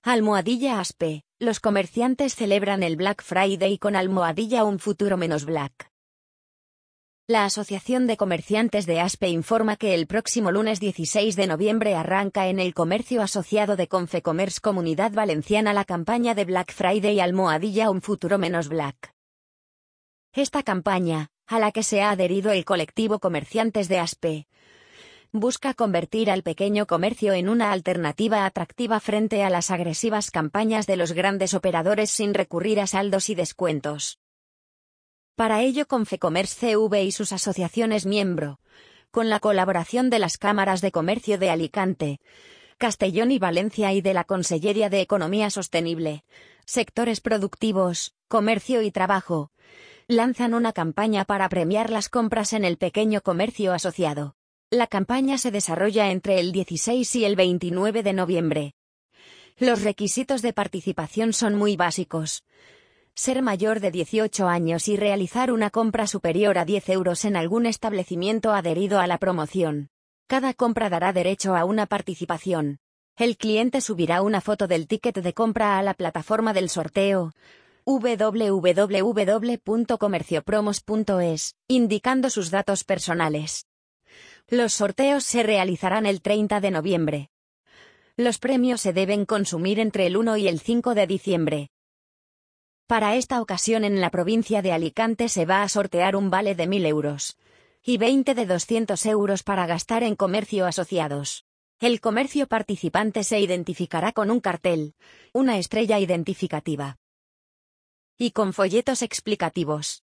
Almohadilla Aspe, los comerciantes celebran el Black Friday con almohadilla Un Futuro Menos Black. La Asociación de Comerciantes de Aspe informa que el próximo lunes 16 de noviembre arranca en el comercio asociado de Confecommerce Comunidad Valenciana la campaña de Black Friday almohadilla Un Futuro Menos Black. Esta campaña, a la que se ha adherido el colectivo Comerciantes de Aspe, busca convertir al pequeño comercio en una alternativa atractiva frente a las agresivas campañas de los grandes operadores sin recurrir a saldos y descuentos. Para ello Confecommerce CV y sus asociaciones miembro, con la colaboración de las cámaras de comercio de Alicante, Castellón y Valencia y de la Conselleria de Economía Sostenible, sectores productivos, comercio y trabajo, lanzan una campaña para premiar las compras en el pequeño comercio asociado. La campaña se desarrolla entre el 16 y el 29 de noviembre. Los requisitos de participación son muy básicos. Ser mayor de 18 años y realizar una compra superior a 10 euros en algún establecimiento adherido a la promoción. Cada compra dará derecho a una participación. El cliente subirá una foto del ticket de compra a la plataforma del sorteo www.comerciopromos.es, indicando sus datos personales. Los sorteos se realizarán el 30 de noviembre. Los premios se deben consumir entre el 1 y el 5 de diciembre. Para esta ocasión en la provincia de Alicante se va a sortear un vale de 1.000 euros y 20 de 200 euros para gastar en comercio asociados. El comercio participante se identificará con un cartel, una estrella identificativa y con folletos explicativos.